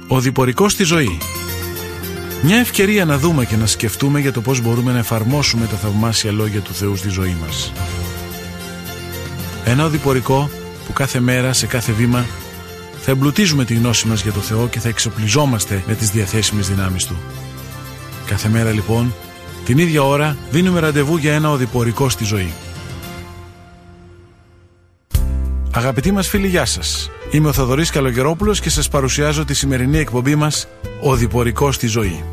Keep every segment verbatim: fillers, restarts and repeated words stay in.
Ο διπορικός στη ζωή. Μια ευκαιρία να δούμε και να σκεφτούμε για το πώς μπορούμε να εφαρμόσουμε τα θαυμάσια λόγια του Θεού στη ζωή μας. Ένα οδηπορικό που κάθε μέρα, σε κάθε βήμα, θα εμπλουτίζουμε τη γνώση μας για το Θεό και θα εξοπλιζόμαστε με τις διαθέσιμες δυνάμεις Του. Κάθε μέρα λοιπόν, την ίδια ώρα, δίνουμε ραντεβού για ένα οδηπορικό στη ζωή. Αγαπητοί μας φίλοι, γεια σας. Είμαι ο Θοδωρής Καλογερόπουλος και σας παρουσιάζω τη σημερινή εκπομπή μας «Οδηπορικό στη ζωή».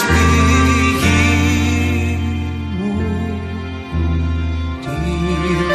You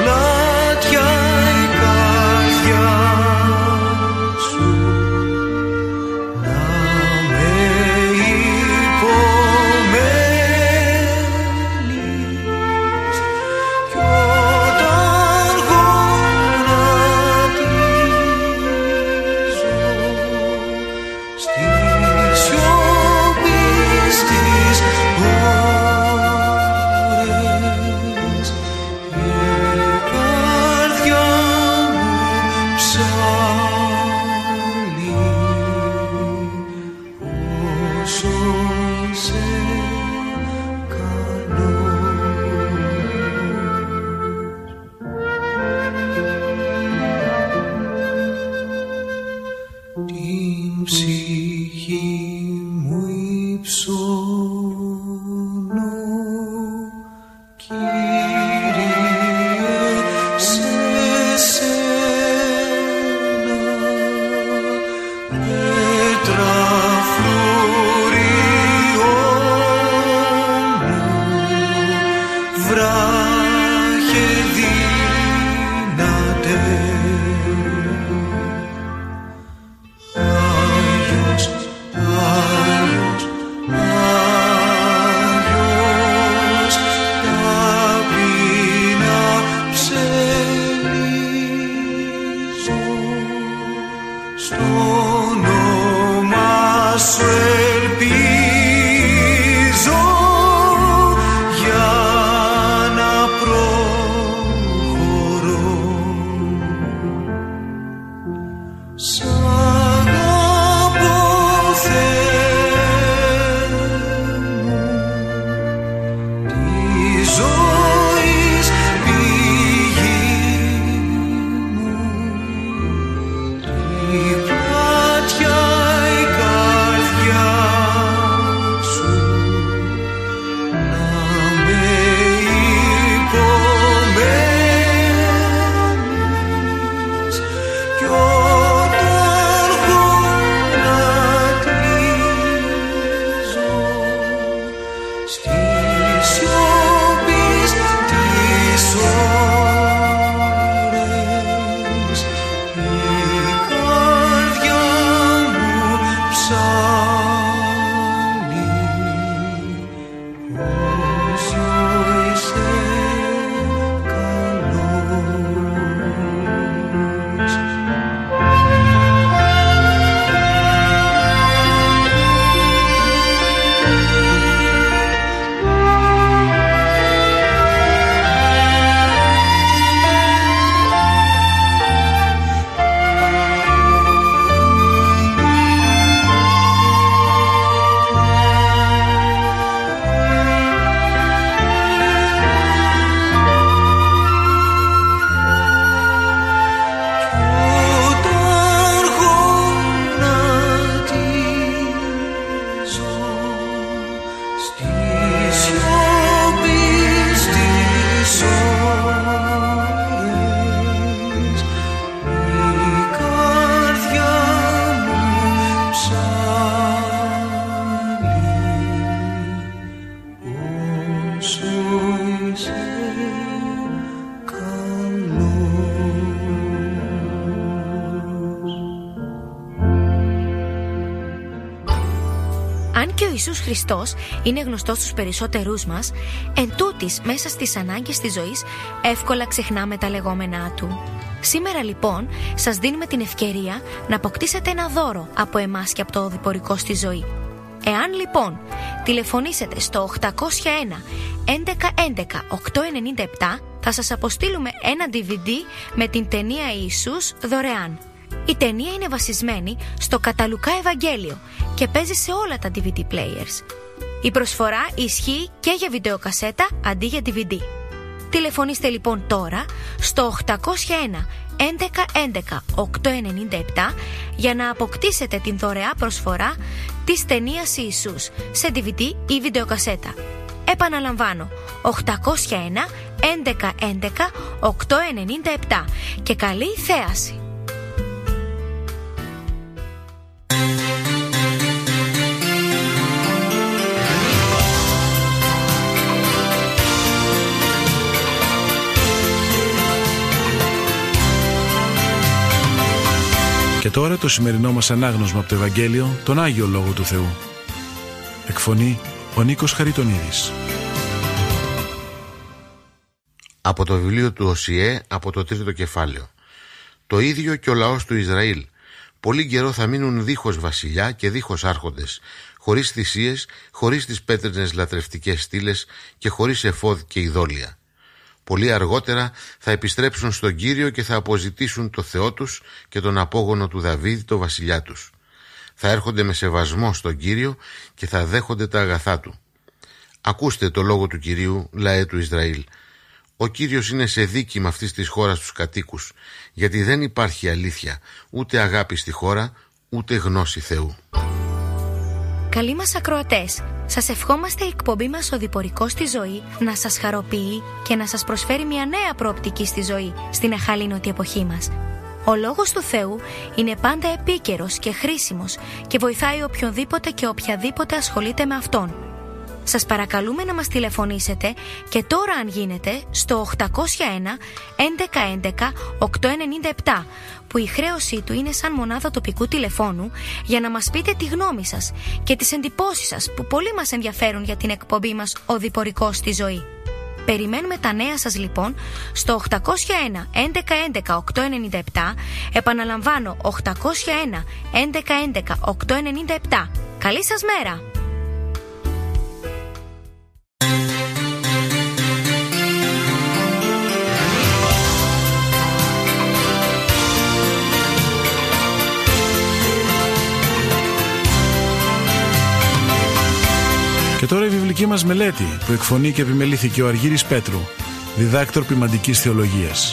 Ιησούς Χριστός είναι γνωστός στους περισσότερούς μας, εν τούτης μέσα στις ανάγκες της ζωής εύκολα ξεχνάμε τα λεγόμενά Του. Σήμερα λοιπόν σας δίνουμε την ευκαιρία να αποκτήσετε ένα δώρο από εμάς και από το οδηπορικό στη ζωή. Εάν λοιπόν τηλεφωνήσετε στο οκτακόσια ένα έντεκα έντεκα οκτακόσια ενενήντα επτά, θα σας αποστείλουμε ένα ντι βι ντι με την ταινία Ιησούς δωρεάν. Η ταινία είναι βασισμένη στο κατά Λουκά Ευαγγέλιο και παίζει σε όλα τα ντι βι ντι players. Η προσφορά ισχύει και για βιντεοκασέτα αντί για ντι βι ντι. Τηλεφωνήστε λοιπόν τώρα στο οκτακόσια ένα έντεκα έντεκα οκτακόσια ενενήντα επτά για να αποκτήσετε την δωρεά προσφορά της ταινίας Ιησούς σε ντι βι ντι ή βιντεοκασέτα. Επαναλαμβάνω, οκτακόσια ένα έντεκα έντεκα οκτακόσια ενενήντα επτά και καλή θέαση! Και τώρα το σημερινό μας ανάγνωσμα από το Ευαγγέλιο, τον Άγιο Λόγο του Θεού. Εκφωνεί ο Νίκος Χαριτονίδης. Από το βιβλίο του Οσιέ, από το τρίτο κεφάλαιο. Το ίδιο και ο λαός του Ισραήλ. Πολύ καιρό θα μείνουν δίχως βασιλιά και δίχως άρχοντες, χωρίς θυσίες, χωρίς τις πέτρινες λατρευτικές στήλες και χωρίς εφόδ και ειδόλια. Πολύ αργότερα θα επιστρέψουν στον Κύριο και θα αποζητήσουν το Θεό τους και τον απόγονο του Δαβίδ, το βασιλιά τους. Θα έρχονται με σεβασμό στον Κύριο και θα δέχονται τα αγαθά του. Ακούστε το λόγο του Κυρίου, λαέ του Ισραήλ. Ο Κύριος είναι σε δίκη με αυτής της χώρας τους κατοίκους, γιατί δεν υπάρχει αλήθεια, ούτε αγάπη στη χώρα, ούτε γνώση Θεού. Καλοί μας ακροατές, σας ευχόμαστε η εκπομπή μας «Οδηπορικό στη ζωή» να σας χαροποιεί και να σας προσφέρει μια νέα προοπτική στη ζωή στην εχαλήνωτη εποχή μας. Ο Λόγος του Θεού είναι πάντα επίκαιρος και χρήσιμος και βοηθάει οποιονδήποτε και οποιαδήποτε ασχολείται με Αυτόν. Σας παρακαλούμε να μας τηλεφωνήσετε και τώρα αν γίνεται στο οκτακόσια ένα έντεκα έντεκα οκτακόσια ενενήντα επτά, που η χρέωσή του είναι σαν μονάδα τοπικού τηλεφώνου, για να μας πείτε τη γνώμη σας και τις εντυπώσεις σας που πολύ μας ενδιαφέρουν για την εκπομπή μας «Οδηπορικό στη ζωή». Περιμένουμε τα νέα σας λοιπόν στο οκτακόσια ένα έντεκα έντεκα οκτακόσια ενενήντα επτά, επαναλαμβάνω οκτακόσια ένα έντεκα έντεκα οκτακόσια ενενήντα επτά. Καλή σας μέρα! Και τώρα η βιβλική μας μελέτη που εκφωνεί και επιμελήθηκε ο Αργύρης Πέτρου, διδάκτορ ποιμαντικής θεολογίας.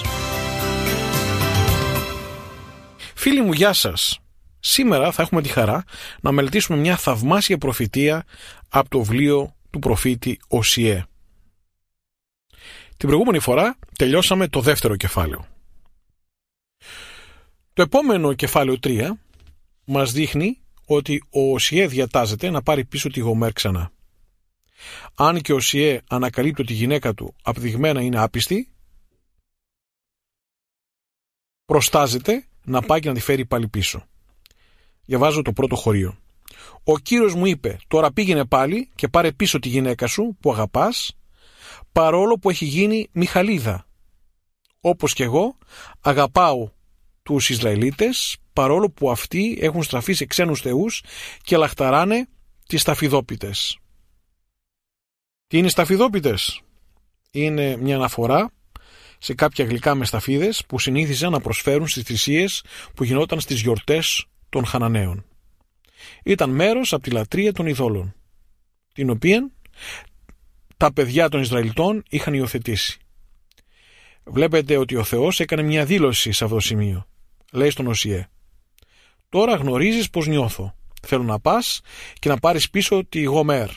Φίλοι μου, γεια σας. Σήμερα θα έχουμε τη χαρά να μελετήσουμε μια θαυμάσια προφητεία από το βιβλίο του προφήτη Οσιέ. Την προηγούμενη φορά τελειώσαμε το δεύτερο κεφάλαιο. Το επόμενο κεφάλαιο τρία μας δείχνει ότι ο Οσιέ διατάζεται να πάρει πίσω τη Γομέρ ξανά. Αν και ο Οσιέ ανακαλύπτει ότι η γυναίκα του αποδειγμένα είναι άπιστη, προστάζεται να πάει και να τη φέρει πάλι πίσω. Διαβάζω το πρώτο χωρίο. Ο Κύριος μου είπε, τώρα πήγαινε πάλι και πάρε πίσω τη γυναίκα σου που αγαπάς, παρόλο που έχει γίνει Μιχαλίδα. Όπως και εγώ αγαπάω τους Ισραηλίτες, παρόλο που αυτοί έχουν στραφεί σε ξένους θεούς και λαχταράνε τις σταφιδόπιτες. Τι είναι σταφιδόπιτες? Είναι μια αναφορά σε κάποια γλυκά με σταφίδες που συνήθιζαν να προσφέρουν στις θυσίες που γινόταν στις γιορτές των Χαναναίων. Ήταν μέρος από τη λατρεία των ειδόλων, την οποία τα παιδιά των Ισραηλιτών είχαν υιοθετήσει. Βλέπετε ότι ο Θεός έκανε μια δήλωση σε αυτό το σημείο. Λέει στον Οσιέ, τώρα γνωρίζεις πως νιώθω. Θέλω να πας και να πάρεις πίσω τη Γομέρ.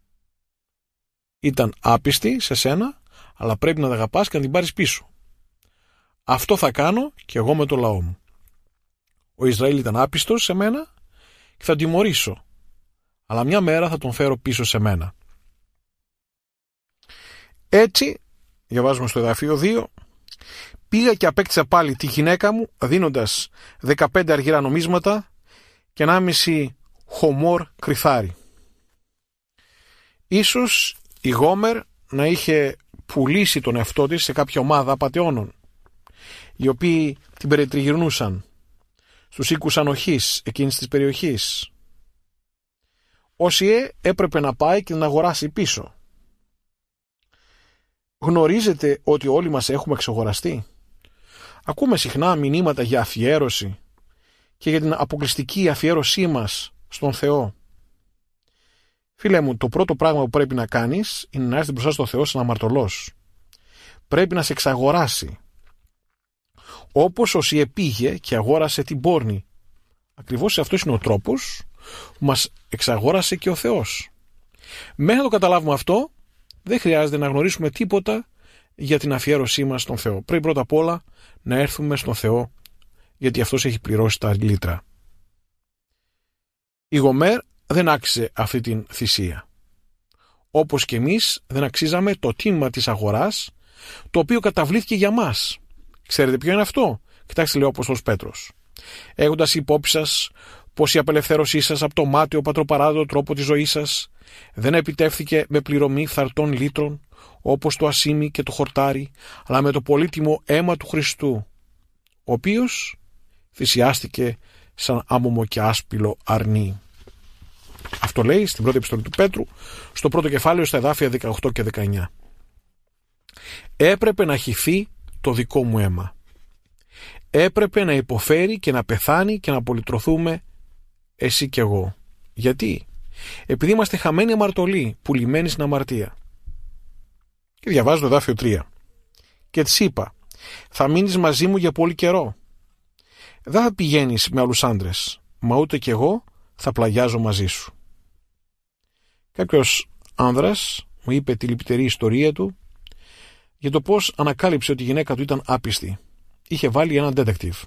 Ήταν άπιστη σε σένα, αλλά πρέπει να τα αγαπάς και να την πάρεις πίσω. Αυτό θα κάνω και εγώ με το λαό μου. Ο Ισραήλ ήταν άπιστος σε μένα και θα τον τιμωρήσω, αλλά μια μέρα θα τον φέρω πίσω σε μένα. Έτσι, διαβάζουμε στο εδάφιο δύο, πήγα και απέκτησα πάλι τη γυναίκα μου, δίνοντας δεκαπέντε αργυρά νομίσματα και ενάμιση χωμόρ κρυθάρι. Ίσως η Γόμερ να είχε πουλήσει τον εαυτό της σε κάποια ομάδα απατεώνων, οι οποίοι την περιτριγυρνούσαν στους οίκους ανοχής εκείνης της περιοχής. Ο Σιέ έπρεπε να πάει και να αγοράσει πίσω. Γνωρίζετε ότι όλοι μας έχουμε εξαγοραστεί. Ακούμε συχνά μηνύματα για αφιέρωση και για την αποκλειστική αφιέρωσή μας στον Θεό. Φίλε μου, το πρώτο πράγμα που πρέπει να κάνεις είναι να έρθεις μπροστά στο Θεό σαν αμαρτωλός. Πρέπει να σε εξαγοράσει. Όπως ο Σιέ πήγε και αγόρασε την πόρνη. Ακριβώς αυτός είναι ο τρόπος που μας εξαγόρασε και ο Θεός. Μέχρι να το καταλάβουμε αυτό, δεν χρειάζεται να γνωρίσουμε τίποτα για την αφιέρωσή μας στον Θεό. Πρέπει πρώτα απ' όλα να έρθουμε στον Θεό, γιατί αυτός έχει πληρώσει τα λίτρα. Η Γομέρ δεν άξιζε αυτή την θυσία. Όπως και εμείς δεν αξίζαμε το τίμημα της αγοράς, το οποίο καταβλήθηκε για μας. Ξέρετε ποιο είναι αυτό? Κοιτάξτε, λέει ο Απόστολος Πέτρος. Έχοντας υπόψη σας πως η απελευθέρωσή σας από το μάταιο πατροπαράδοτο τρόπο της ζωής σας δεν επιτεύθηκε με πληρωμή φθαρτών λίτρων, όπως το ασίμι και το χορτάρι, αλλά με το πολύτιμο αίμα του Χριστού, ο οποίος θυσιάστηκε σαν άμωμο και άσπυλο αρνί. Αυτό λέει στην πρώτη επιστολή του Πέτρου, στο πρώτο κεφάλαιο, στα εδάφια δεκαοκτώ και δεκαεννιά. Έπρεπε να χυθεί το δικό μου αίμα. Έπρεπε να υποφέρει και να πεθάνει και να απολυτρωθούμε εσύ και εγώ. Γιατί? Επειδή είμαστε χαμένοι αμαρτωλοί, πουλημένοι στην αμαρτία. Και διαβάζω το εδάφιο τρία. Και της είπα, θα μείνεις μαζί μου για πολύ καιρό. Δεν θα πηγαίνεις με άλλους άντρες, μα ούτε κι εγώ θα πλαγιάζω μαζί σου. Κάποιος άνδρας μου είπε τη λυπητερή ιστορία του για το πώς ανακάλυψε ότι η γυναίκα του ήταν άπιστη. Είχε βάλει έναν detective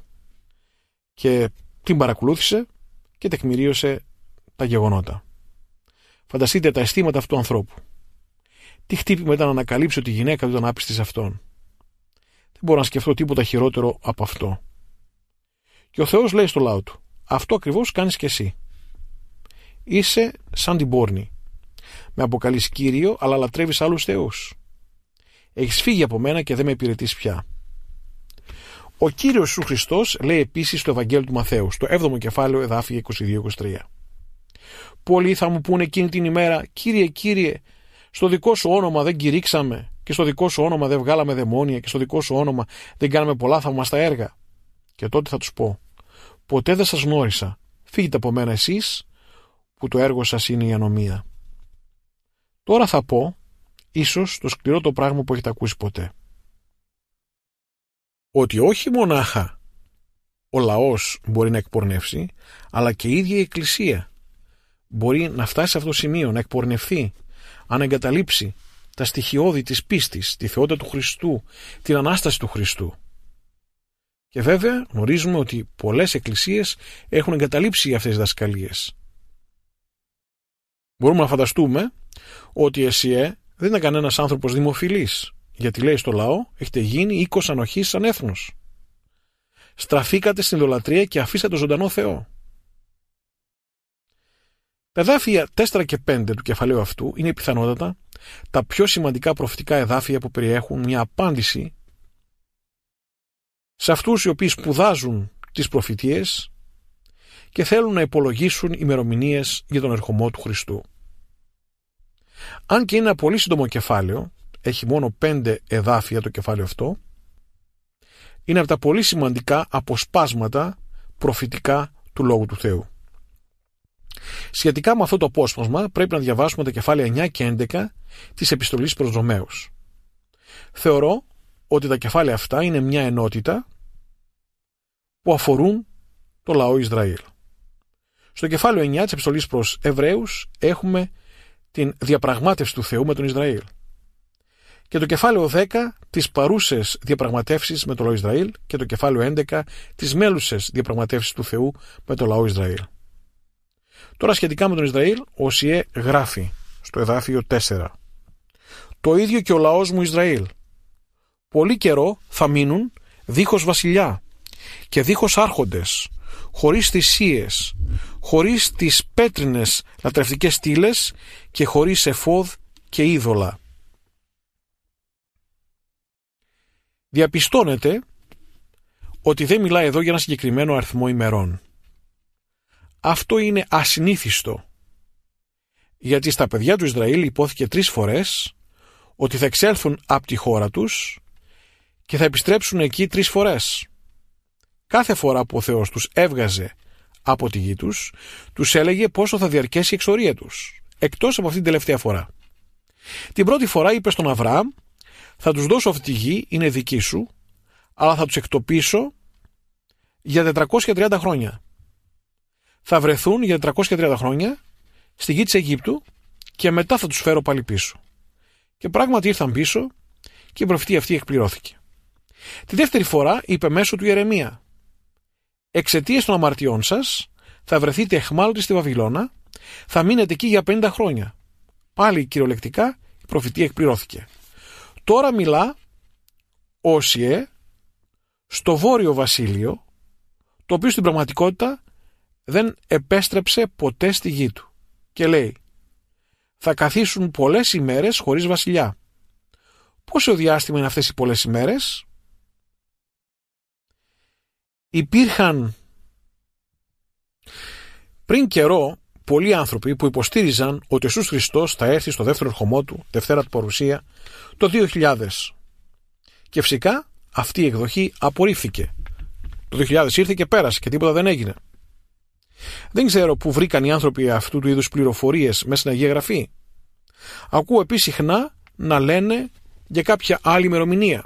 και την παρακολούθησε και τεκμηρίωσε τα γεγονότα. Φανταστείτε τα αισθήματα αυτού του ανθρώπου. Τι χτύπημα ήταν να ανακαλύψει ότι η γυναίκα του ήταν άπιστη σε αυτόν. Δεν μπορώ να σκεφτώ τίποτα χειρότερο από αυτό. Και ο Θεός λέει στο λαό του, αυτό ακριβώς κάνεις και εσύ. Είσαι σαν την πόρνη. Με αποκαλείς Κύριο, αλλά λατρεύεις άλλους θεούς. Έχεις φύγει από μένα και δεν με υπηρετείς πια. Ο Κύριος Ιησούς Χριστός λέει επίσης στο Ευαγγέλιο του Μαθαίου, στο έβδομο κεφάλαιο, εδάφια είκοσι δύο είκοσι τρία. Πολλοί θα μου πούνε εκείνη την ημέρα, Κύριε, Κύριε, στο δικό σου όνομα δεν κηρύξαμε και στο δικό σου όνομα δεν βγάλαμε δαιμόνια και στο δικό σου όνομα δεν κάναμε πολλά θαυμαστά έργα. Και τότε θα τους πω, ποτέ δεν σας γνώρισα. Φύγετε από μένα εσείς που το έργο σας είναι η ανομία. Τώρα θα πω, ίσως το σκληρό το πράγμα που έχετε ακούσει ποτέ. Ότι όχι μονάχα ο λαός μπορεί να εκπορνεύσει, αλλά και η ίδια η Εκκλησία μπορεί να φτάσει σε αυτό το σημείο, να εκπορνευθεί, αν εγκαταλείψει τα στοιχειώδη της πίστης, τη θεότητα του Χριστού, την Ανάσταση του Χριστού. Και βέβαια γνωρίζουμε ότι πολλές εκκλησίες έχουν εγκαταλείψει αυτές τις δασκαλίες. Μπορούμε να φανταστούμε ότι Εσιέ δεν ήταν κανένας άνθρωπος δημοφιλής, γιατί λέει στο λαό, έχετε γίνει οίκος ανοχής σαν έθνος. Στραφήκατε στην ιδωλατρία και αφήσατε τον ζωντανό Θεό. Τα εδάφια τέσσερα και πέντε του κεφαλαίου αυτού είναι πιθανότατα τα πιο σημαντικά προφητικά εδάφια που περιέχουν μια απάντηση σε αυτούς οι οποίοι σπουδάζουν τις προφητείες και θέλουν να υπολογίσουν ημερομηνίες για τον ερχομό του Χριστού. Αν και είναι ένα πολύ σύντομο κεφάλαιο, έχει μόνο πέντε εδάφια το κεφάλαιο αυτό, είναι από τα πολύ σημαντικά αποσπάσματα προφητικά του Λόγου του Θεού. Σχετικά με αυτό το απόσπασμα πρέπει να διαβάσουμε τα κεφάλαια εννιά και έντεκα της επιστολής προς Ρωμαίους. Θεωρώ ότι τα κεφάλαια αυτά είναι μια ενότητα που αφορούν το λαό Ισραήλ. Στο κεφάλαιο εννιά της επιστολής προς Εβραίους έχουμε την διαπραγμάτευση του Θεού με τον Ισραήλ. Και το κεφάλαιο δέκα τις παρούσες διαπραγματεύσεις με το λαό Ισραήλ και το κεφάλαιο έντεκα τις μέλουσες διαπραγματεύσεις του Θεού με το λαό Ισραήλ. Τώρα σχετικά με τον Ισραήλ, ο Οσιέ γράφει στο εδάφιο τέσσερα. Το ίδιο και ο λαός μου Ισραήλ. Πολύ καιρό θα μείνουν δίχως βασιλιά και δίχως άρχοντες, χωρίς θυσίες, χωρίς τις πέτρινες λατρευτικές στήλες και χωρίς εφόδ και είδωλα. Διαπιστώνεται ότι δεν μιλάει εδώ για ένα συγκεκριμένο αριθμό ημερών. Αυτό είναι ασυνήθιστο, γιατί στα παιδιά του Ισραήλ υπόθηκε τρεις φορές ότι θα εξέλθουν από τη χώρα τους και θα επιστρέψουν εκεί τρεις φορές. Κάθε φορά που ο Θεός τους έβγαζε από τη γη τους, τους έλεγε πόσο θα διαρκέσει η εξορία τους, εκτός από αυτήν την τελευταία φορά. Την πρώτη φορά είπε στον Αβραάμ, θα τους δώσω αυτή τη γη, είναι δική σου, αλλά θα τους εκτοπίσω για τετρακόσια τριάντα χρόνια. Θα βρεθούν για τετρακόσια τριάντα χρόνια στη γη της Αιγύπτου και μετά θα τους φέρω πάλι πίσω. Και πράγματι ήρθαν πίσω και η προφητεία αυτή εκπληρώθηκε. Τη δεύτερη φορά είπε μέσω του Ιερεμία, εξαιτίας των αμαρτιών σας θα βρεθείτε αιχμάλωτοι στη Βαβυλώνα, θα μείνετε εκεί για πενήντα χρόνια. Πάλι κυριολεκτικά η προφητεία εκπληρώθηκε. Τώρα μιλά ο Οσιέ στο βόρειο βασίλειο, το οποίο στην πραγματικότητα δεν επέστρεψε ποτέ στη γη του. Και λέει, θα καθίσουν πολλές ημέρες χωρίς βασιλιά. Πόσο διάστημα είναι αυτές οι πολλές ημέρες? Υπήρχαν πριν καιρό πολλοί άνθρωποι που υποστήριζαν ότι ο Ιησούς Χριστός θα έρθει στο δεύτερο ερχομό του, Δευτέρα του Παρουσία, το δύο χιλιάδες. Και φυσικά αυτή η εκδοχή απορρίφθηκε. Το δύο χιλιάδες ήρθε και πέρασε και τίποτα δεν έγινε. Δεν ξέρω πού βρήκαν οι άνθρωποι αυτού του είδους πληροφορίες μέσα στην Αγία Γραφή. Ακούω επίσης συχνά να λένε για κάποια άλλη ημερομηνία.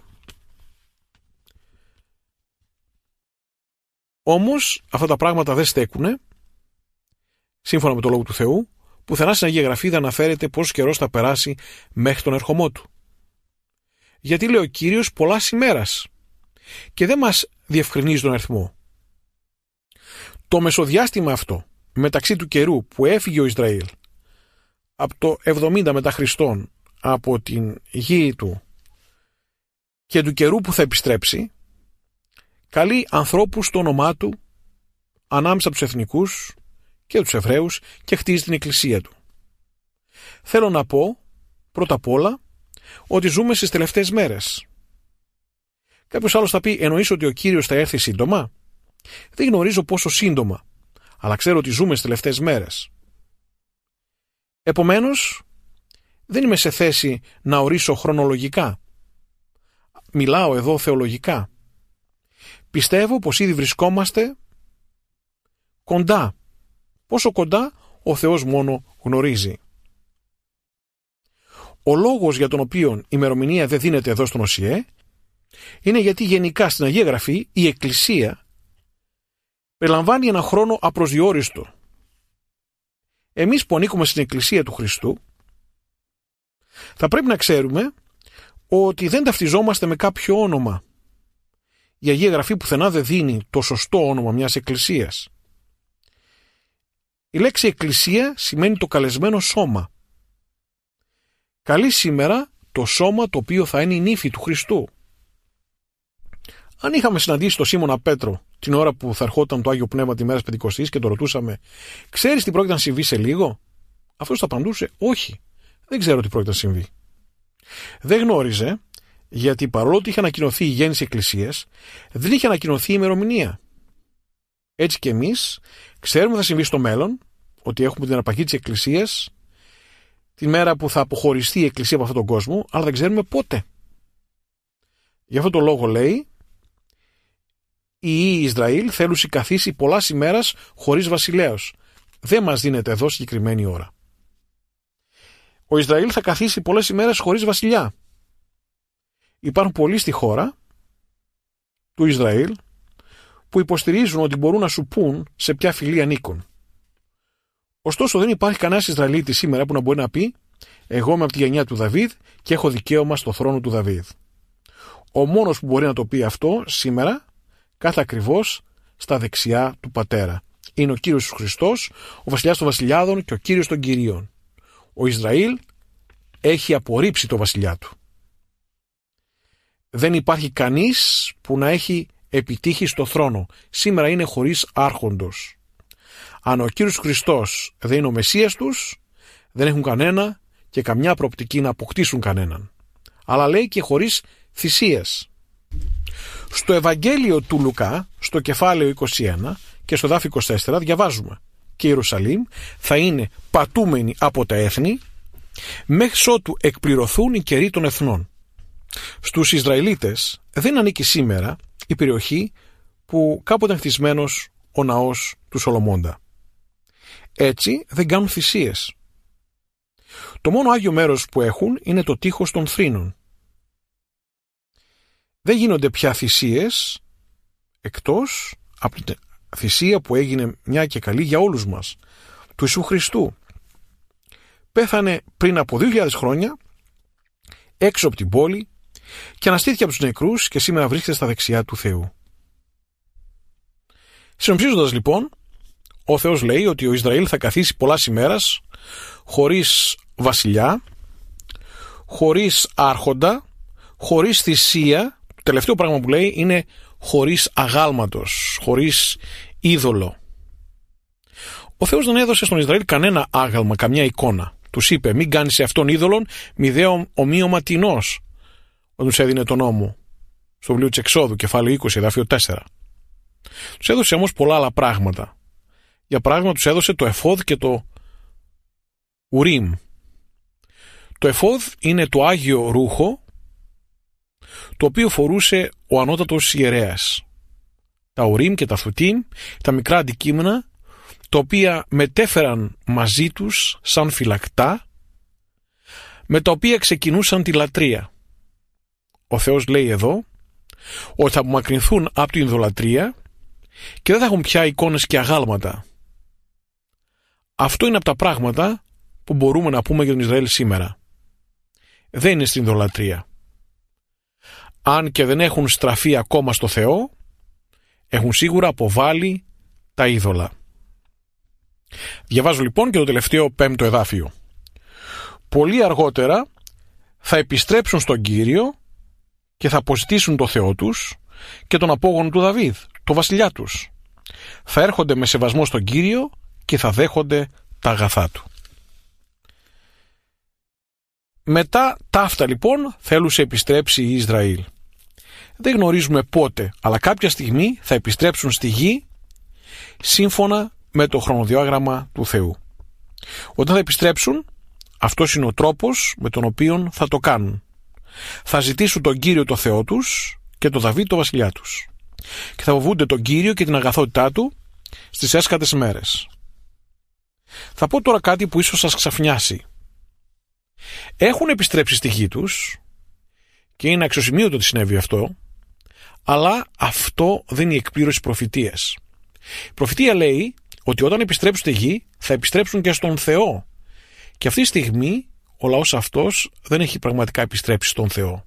Όμως αυτά τα πράγματα δεν στέκουνε. Σύμφωνα με το Λόγο του Θεού, πουθενά στην Αγία Γραφή δεν αναφέρεται πόσο καιρός θα περάσει μέχρι τον ερχομό του. Γιατί λέει ο Κύριος πολλάς ημέρας και δεν μας διευκρινίζει τον αριθμό. Το μεσοδιάστημα αυτό μεταξύ του καιρού που έφυγε ο Ισραήλ από το εβδομήντα μετά Χριστόν από την γη του και του καιρού που θα επιστρέψει, καλεί ανθρώπους στο όνομά του ανάμεσα τους εθνικούς και τους Εβραίους και χτίζει την εκκλησία του. Θέλω να πω πρώτα απ' όλα ότι ζούμε στις τελευταίες μέρες. Κάποιος άλλος θα πει, εννοείς ότι ο Κύριος θα έρθει σύντομα? Δεν γνωρίζω πόσο σύντομα, αλλά ξέρω ότι ζούμε στις τελευταίες μέρες. Επομένως, δεν είμαι σε θέση να ορίσω χρονολογικά. Μιλάω εδώ θεολογικά. Πιστεύω πως ήδη βρισκόμαστε κοντά. Πόσο κοντά ο Θεός μόνο γνωρίζει. Ο λόγος για τον οποίο η ημερομηνία δεν δίνεται εδώ στον Οσιέ είναι γιατί γενικά στην Αγία Γραφή η Εκκλησία περιλαμβάνει ένα χρόνο απροσδιόριστο. Εμείς που ανήκουμε στην Εκκλησία του Χριστού θα πρέπει να ξέρουμε ότι δεν ταυτιζόμαστε με κάποιο όνομα. Η Αγία Γραφή πουθενά δεν δίνει το σωστό όνομα μιας εκκλησίας. Η λέξη εκκλησία σημαίνει το καλεσμένο σώμα. Καλεί σήμερα το σώμα το οποίο θα είναι η νύφη του Χριστού. Αν είχαμε συναντήσει τον Σίμωνα Πέτρο την ώρα που θα ερχόταν το Άγιο Πνεύμα τη μέρα της Πεντηκοστής και το ρωτούσαμε, ξέρεις τι πρόκειται να συμβεί σε λίγο? Αυτός θα απαντούσε, όχι, δεν ξέρω τι πρόκειται να συμβεί. Δεν γνώριζε, γιατί παρόλο ότι είχε ανακοινωθεί η γέννηση εκκλησίας, δεν είχε ανακοινωθεί η ημερομηνία. Έτσι και εμείς ξέρουμε τι θα συμβεί στο μέλλον, ότι έχουμε την αρπαγή της εκκλησίας, τη μέρα που θα αποχωριστεί η εκκλησία από αυτόν τον κόσμο, αλλά δεν ξέρουμε πότε. Γι' αυτό το λόγο λέει, οι Ισραήλ θέλουν καθίσει πολλάς ημέρας χωρίς βασιλέως. Δεν μας δίνεται εδώ συγκεκριμένη ώρα. Ο Ισραήλ θα καθίσει πολλές ημέρες χωρίς βασιλιά. Υπάρχουν πολλοί στη χώρα του Ισραήλ που υποστηρίζουν ότι μπορούν να σου πούν σε ποια φυλή ανήκουν. Ωστόσο δεν υπάρχει κανένας Ισραηλίτης σήμερα που να μπορεί να πει εγώ είμαι από τη γενιά του Δαβίδ και έχω δικαίωμα στο θρόνο του Δαβίδ. Ο μόνος που μπορεί να το πει αυτό σήμερα κάθε ακριβώς στα δεξιά του Πατέρα. Είναι ο Κύριος Χριστός, ο βασιλιάς των βασιλιάδων και ο Κύριος των κυρίων. Ο Ισραήλ έχει απορρίψει το βασιλιά του. Δεν υπάρχει κανείς που να έχει επιτύχει στο θρόνο. Σήμερα είναι χωρίς άρχοντος. Αν ο Κύριος Χριστός δεν είναι ο Μεσσίας τους, δεν έχουν κανένα και καμιά προοπτική να αποκτήσουν κανέναν. Αλλά λέει και χωρίς θυσίες. Στο Ευαγγέλιο του Λουκά, στο κεφάλαιο είκοσι ένα και στο δάφιο είκοσι τέσσερα διαβάζουμε: «Και η Ιερουσαλήμ θα είναι πατούμενη από τα έθνη, μέχρι ότου εκπληρωθούν οι καιροί των εθνών». Στους Ισραηλίτες δεν ανήκει σήμερα η περιοχή που κάποτε ήταν χτισμένος ο ναός του Σολομώντα. Έτσι δεν κάνουν θυσίες. Το μόνο άγιο μέρος που έχουν είναι το τείχος των θρήνων. Δεν γίνονται πια θυσίες εκτός από τη θυσία που έγινε μια και καλή για όλους μας, του Ιησού Χριστού. Πέθανε πριν από δύο χιλιάδες χρόνια έξω από την πόλη και αναστήθηκε από τους νεκρούς και σήμερα βρίσκεται στα δεξιά του Θεού. Συνοψίζοντας λοιπόν, ο Θεός λέει ότι ο Ισραήλ θα καθίσει πολλάς ημέρας χωρίς βασιλιά, χωρίς άρχοντα, χωρίς θυσία. Το τελευταίο πράγμα που λέει είναι χωρίς αγάλματος, χωρίς είδωλο. Ο Θεός δεν έδωσε στον Ισραήλ κανένα άγαλμα, καμιά εικόνα. Τους είπε: μην κάνεις σε αυτόν είδωλον μηδέο ομοίωμα τινός, όταν τους έδινε τον νόμο στο βιβλίο της Εξόδου, κεφάλαιο είκοσι, εδάφιο τέσσερα. Τους έδωσε όμως πολλά άλλα πράγματα. Για παράδειγμα, τους έδωσε το εφόδ και το ουρίμ. Το εφόδ είναι το άγιο ρούχο το οποίο φορούσε ο ανώτατος ιερέας. Τα ουρίμ και τα θουτίμ, τα μικρά αντικείμενα τα οποία μετέφεραν μαζί τους σαν φυλακτά, με τα οποία ξεκινούσαν τη λατρεία. Ο Θεός λέει εδώ ότι θα απομακρυνθούν από την ειδωλατρία και δεν θα έχουν πια εικόνες και αγάλματα. Αυτό είναι από τα πράγματα που μπορούμε να πούμε για τον Ισραήλ σήμερα. Δεν είναι στην ειδωλατρία. Αν και δεν έχουν στραφεί ακόμα στο Θεό, έχουν σίγουρα αποβάλει τα είδωλα. Διαβάζω λοιπόν και το τελευταίο πέμπτο εδάφιο. Πολύ αργότερα θα επιστρέψουν στον Κύριο και θα αποζητήσουν το Θεό τους και τον απόγονο του Δαβίδ, το βασιλιά τους. Θα έρχονται με σεβασμό στον Κύριο και θα δέχονται τα αγαθά του. Μετά ταύτα λοιπόν θέλουσε επιστρέψει η Ισραήλ. Δεν γνωρίζουμε πότε, αλλά κάποια στιγμή θα επιστρέψουν στη γη σύμφωνα με το χρονοδιάγραμμα του Θεού. Όταν θα επιστρέψουν, αυτός είναι ο τρόπος με τον οποίο θα το κάνουν. Θα ζητήσουν τον Κύριο το Θεό τους και τον Δαβίδ το βασιλιά τους και θα φοβούνται τον Κύριο και την αγαθότητά του στις έσκατες μέρες. Θα πω τώρα κάτι που ίσως σας ξαφνιάσει. Έχουν επιστρέψει στη γη τους και είναι αξιοσημείωτο ότι συνέβη αυτό, αλλά αυτό δεν είναι η εκπλήρωση προφητείας. Η προφητεία λέει ότι όταν επιστρέψουν στη γη θα επιστρέψουν και στον Θεό, και αυτή τη στιγμή ο λαός αυτός δεν έχει πραγματικά επιστρέψει στον Θεό.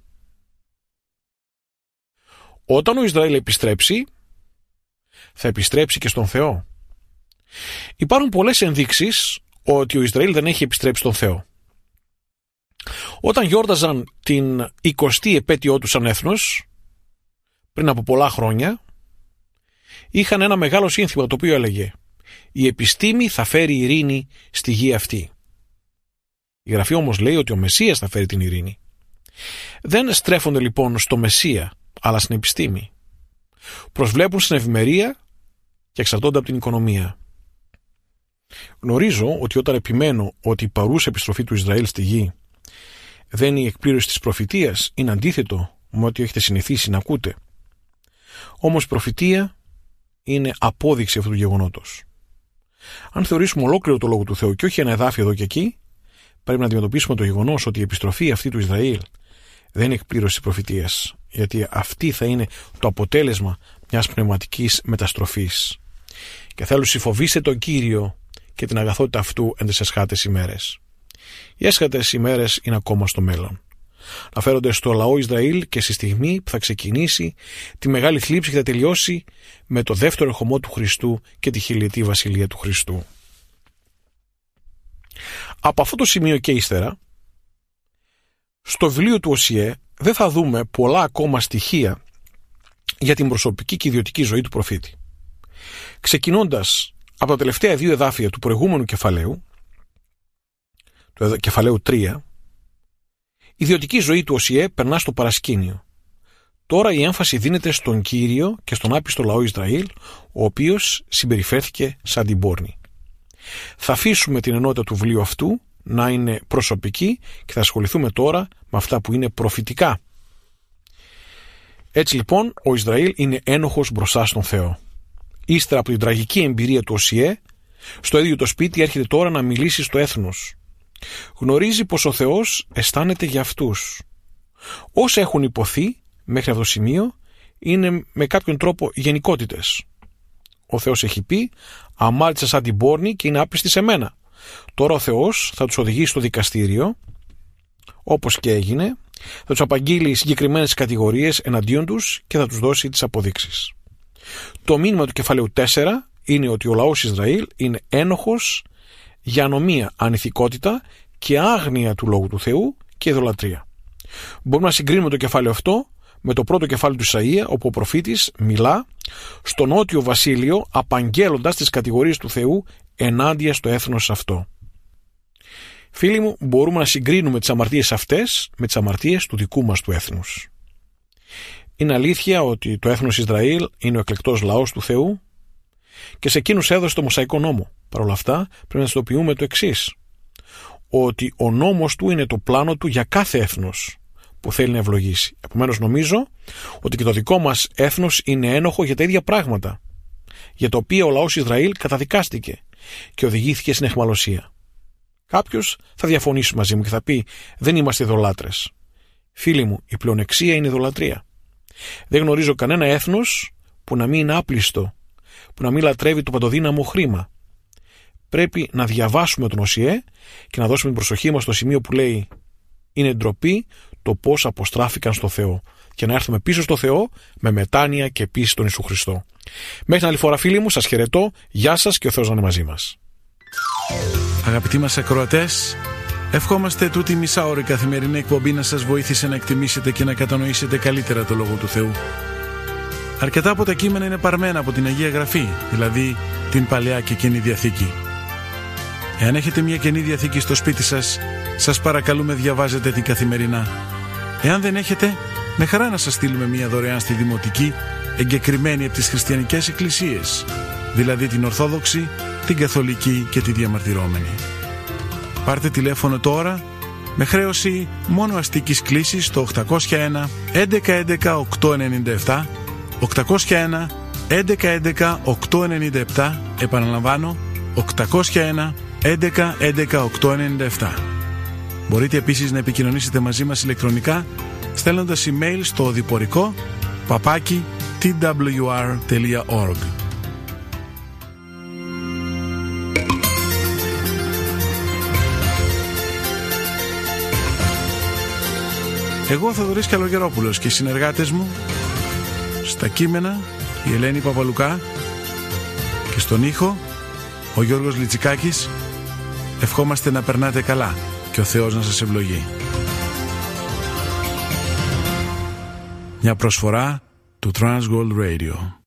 Όταν ο Ισραήλ επιστρέψει, θα επιστρέψει και στον Θεό. Υπάρχουν πολλές ενδείξεις ότι ο Ισραήλ δεν έχει επιστρέψει στον Θεό. Όταν γιόρταζαν την εικοστή επέτειό του σαν έθνος, πριν από πολλά χρόνια, είχαν ένα μεγάλο σύνθημα το οποίο έλεγε: «Η επιστήμη θα φέρει ειρήνη στη γη αυτή». Η Γραφή όμως λέει ότι ο Μεσσίας θα φέρει την ειρήνη. Δεν στρέφονται λοιπόν στο Μεσσία, αλλά στην επιστήμη. Προσβλέπουν στην ευημερία και εξαρτώνται από την οικονομία. Γνωρίζω ότι όταν επιμένω ότι η παρούσα επιστροφή του Ισραήλ στη γη δεν είναι η εκπλήρωση της προφητείας, είναι αντίθετο με ό,τι έχετε συνηθίσει να ακούτε. Όμως η προφητεία είναι απόδειξη αυτού του γεγονότος. Αν θεωρήσουμε ολόκληρο το Λόγο του Θεού και όχι ένα εδάφιο εδώ και εκεί, πρέπει να αντιμετωπίσουμε το γεγονός ότι η επιστροφή αυτή του Ισραήλ δεν είναι εκπλήρωση της προφητείας, γιατί αυτή θα είναι το αποτέλεσμα μιας πνευματικής μεταστροφής. Και θέλω συφοβήστε τον Κύριο και την αγαθότητα αυτού εν τις εσχάτες ημέρες. Οι έσχατες ημέρες είναι ακόμα στο μέλλον. Αναφέρονται στο λαό Ισραήλ και στη στιγμή που θα ξεκινήσει τη μεγάλη θλίψη και θα τελειώσει με το δεύτερο ερχομό του Χριστού και τη χιλιετή βασιλεία του Χριστού. Από αυτό το σημείο και ύστερα, στο βιβλίο του Οσιέ δεν θα δούμε πολλά ακόμα στοιχεία για την προσωπική και ιδιωτική ζωή του προφήτη. Ξεκινώντας από τα τελευταία δύο εδάφια του προηγούμενου κεφαλαίου, του κεφαλαίου τρία, η ιδιωτική ζωή του Οσιέ περνά στο παρασκήνιο. Τώρα η έμφαση δίνεται στον Κύριο και στον άπιστο λαό Ισραήλ, ο οποίος συμπεριφέρθηκε σαν την πόρνη. Θα αφήσουμε την ενότητα του βιβλίου αυτού να είναι προσωπική και θα ασχοληθούμε τώρα με αυτά που είναι προφητικά. Έτσι λοιπόν ο Ισραήλ είναι ένοχος μπροστά στον Θεό. Ύστερα από την τραγική εμπειρία του Οσιέ, στο ίδιο το σπίτι έρχεται τώρα να μιλήσει στο έθνος. Γνωρίζει πως ο Θεός αισθάνεται για αυτούς. Όσα έχουν υποθεί μέχρι αυτό το σημείο είναι με κάποιον τρόπο γενικότητες. Ο Θεός έχει πει «Αμάλτησα σαν την πόρνη και είναι άπιστοι σε μένα». Τώρα ο Θεός θα τους οδηγήσει στο δικαστήριο, όπως και έγινε, θα τους απαγγείλει συγκεκριμένες κατηγορίες εναντίον τους και θα τους δώσει τις αποδείξεις. Το μήνυμα του κεφαλαίου τέσσερα είναι ότι ο λαός Ισραήλ είναι ένοχος για ανομία, ανηθικότητα και άγνοια του Λόγου του Θεού και ειδωλατρία. Μπορούμε να συγκρίνουμε το κεφάλαιο αυτό με το πρώτο κεφάλαιο του Ισαΐα, όπου ο προφήτης μιλά στο νότιο βασίλειο απαγγέλλοντας τις κατηγορίες του Θεού ενάντια στο έθνος αυτό. Φίλοι μου, μπορούμε να συγκρίνουμε τις αμαρτίες αυτές με τις αμαρτίες του δικού μας του έθνους. Είναι αλήθεια ότι το έθνος Ισραήλ είναι ο εκλεκτός λαός του Θεού και σε εκείνους έδωσε το Μωσαϊκό νόμο. Παρ' όλα αυτά πρέπει να συνειδητοποιούμε το εξής, ότι ο νόμος του είναι το πλάνο του για κάθε έθνος που θέλει να ευλογήσει. Επομένως νομίζω ότι και το δικό μας έθνος είναι ένοχο για τα ίδια πράγματα, για τα οποία ο λαός Ισραήλ καταδικάστηκε και οδηγήθηκε στην αιχμαλωσία. Κάποιος θα διαφωνήσει μαζί μου και θα πει «Δεν είμαστε ειδωλάτρες». Φίλοι μου, η πλεονεξία είναι ειδωλατρία. Δεν γνωρίζω κανένα έθνος που να μην είναι άπλιστο, που να μην λατρεύει το παντοδύναμο χρήμα. Πρέπει να διαβάσουμε τον Οσιέ και να δώσουμε την προσοχή μας στο σημείο που λέει «Είναι ντροπή το πώς αποστράφηκαν στο Θεό» και να έρθουμε πίσω στο Θεό με μετάνοια και πίστη στον Ιησού Χριστό. Μέχρι την άλλη φορά, φίλοι μου, σας χαιρετώ. Γεια σας και ο Θεός να είναι μαζί μας. Αγαπητοί μας ακροατές, ευχόμαστε τούτη μισάωρη καθημερινή εκπομπή να σας βοήθησε να εκτιμήσετε και να κατανοήσετε καλύτερα το Λόγο του Θεού. Αρκετά από τα κείμενα είναι παρμένα από την Αγία Γραφή, δηλαδή την Παλαιά και Καινή Διαθήκη. Εάν έχετε μια Καινή Διαθήκη στο σπίτι σας, σας παρακαλούμε διαβάζετε την καθημερινά. Εάν δεν έχετε, με χαρά να σας στείλουμε μια δωρεάν στη Δημοτική, εγκεκριμένη από τις χριστιανικές εκκλησίες, δηλαδή την Ορθόδοξη, την Καθολική και τη Διαμαρτυρόμενη. Πάρτε τηλέφωνο τώρα με χρέωση μόνο αστικής κλήσης στο οκτακόσια ένα έντεκα έντεκα οκτακόσια ενενήντα επτά, οκτακόσια ένα έντεκα έντεκα οκτακόσια ενενήντα επτά, επαναλαμβάνω οκτακόσια ένα έντεκα έντεκα οκτακόσια ενενήντα επτά. Μπορείτε επίσης να επικοινωνήσετε μαζί μας ηλεκτρονικά στέλνοντας email στο οδηπορικό παπάκι τι ντάμπλιου αρ τελεία org. Εγώ, Θοδωρής Καλογερόπουλος, και οι συνεργάτες μου στα κείμενα η Ελένη Παπαλουκά και στον ήχο ο Γιώργος Λιτσικάκης, ευχόμαστε να περνάτε καλά και ο Θεός να σας ευλογεί. Μια προσφορά του Transworld Radio.